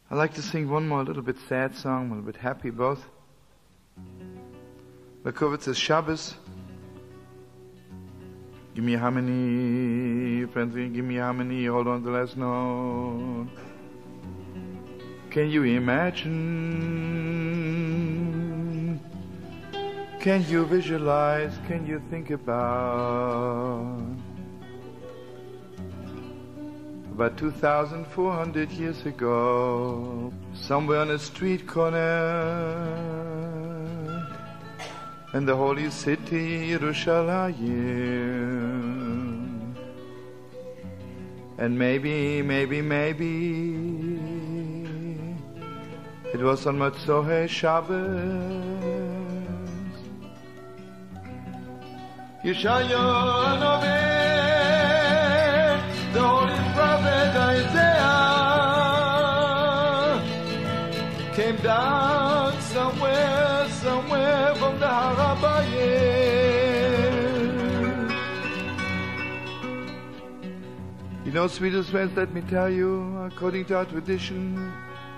I'd like to sing one more little bit sad song, a little bit happy both. Lekovitz is Shabbos. Give me how many, friends, give me how many, hold on to the last note. Can you imagine? Can you visualize? Can you think about 2,400 years ago, somewhere on a street corner in the holy city, Yerushalayim. And maybe, it was on Motzei Shabbos. Yeshayahu Hanavi, the holy prophet Isaiah, came down somewhere from the Har HaBayit. You know, sweetest friends, let me tell you, according to our tradition,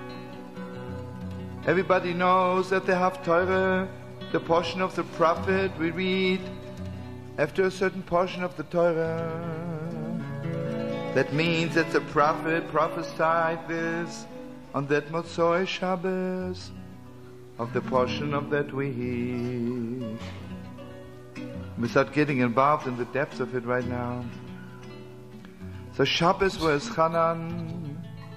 everybody knows that the Haftorah, the portion of the prophet we read after a certain portion of the Torah. That means that the prophet prophesied this on that Motzei Shabbos of the portion of that week. Without getting involved in the depths of it right now. So Shabbos was Chanan.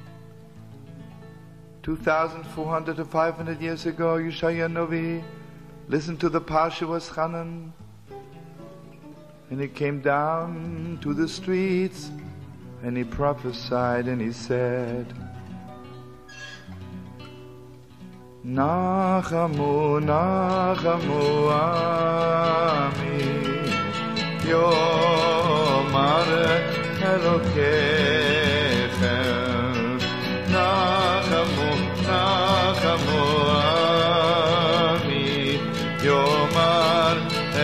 2,400 to 500 years ago, Yeshayahu Novi listened to the Parsha was Chanan. And he came down to the streets and he prophesied and he said, Nachamu, Nachamu, Ami, Yomar Elokechem. Nachamu, Nachamu, Ami, Yomar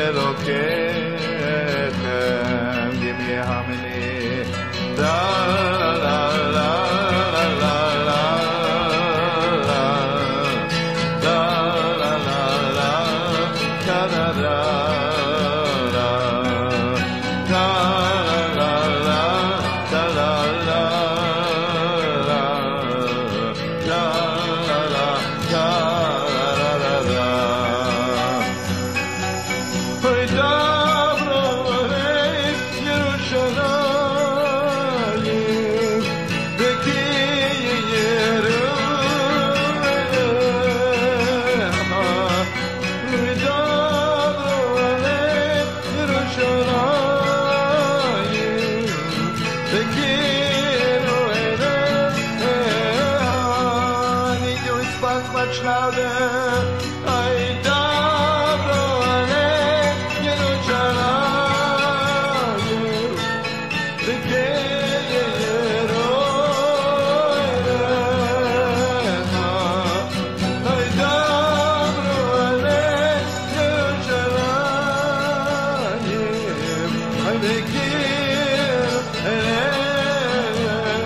Elokechem. Give me how many? La la la la la la.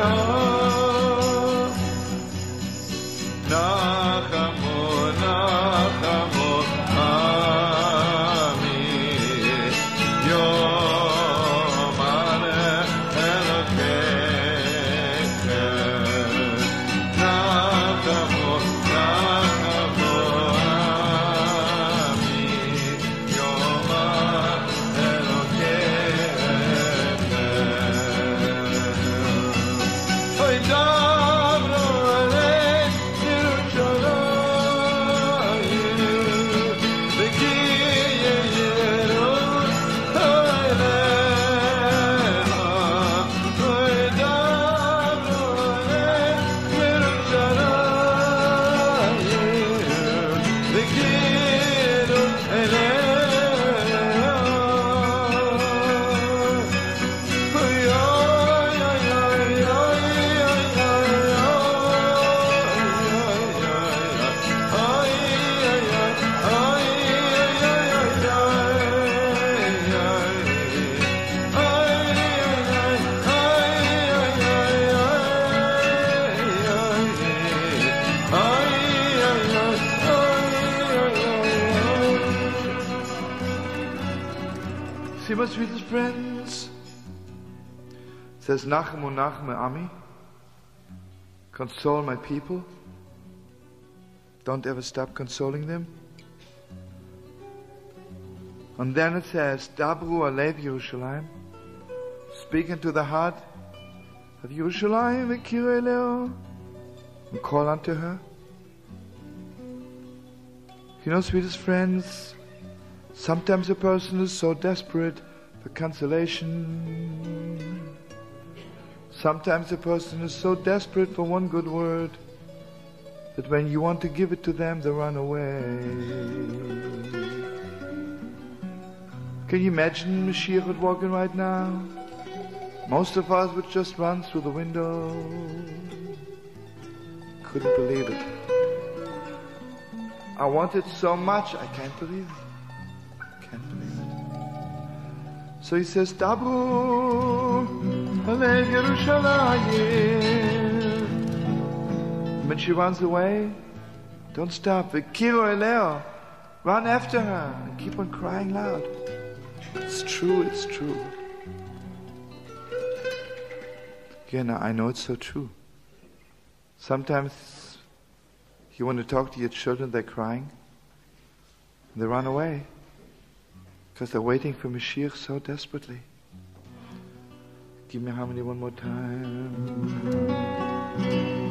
Nachamu, see my sweetest friends? It says, Nachem Nachem Ami, console my people. Don't ever stop consoling them. And then it says, Dabru Alev Yerushalayim, speak into the heart of Yerushalayim, V'kiru Eleo, and call unto her. You know, sweetest friends, sometimes a person is so desperate for consolation. Sometimes a person is so desperate for one good word that when you want to give it to them, they run away. Can you imagine Mashiach would walk in right now? Most of us would just run through the window. Couldn't believe it. I want it so much, I can't believe it. Can't believe it. So he says, Dabru Alev Yerushalayim. When she runs away, don't stop. V'kiru Eleo. Run after her and keep on crying loud. It's true, it's true. Yeah, now I know it's so true. Sometimes you want to talk to your children, they're crying. And they run away. Because they're waiting for Mashiach so desperately. Give me harmony one more time.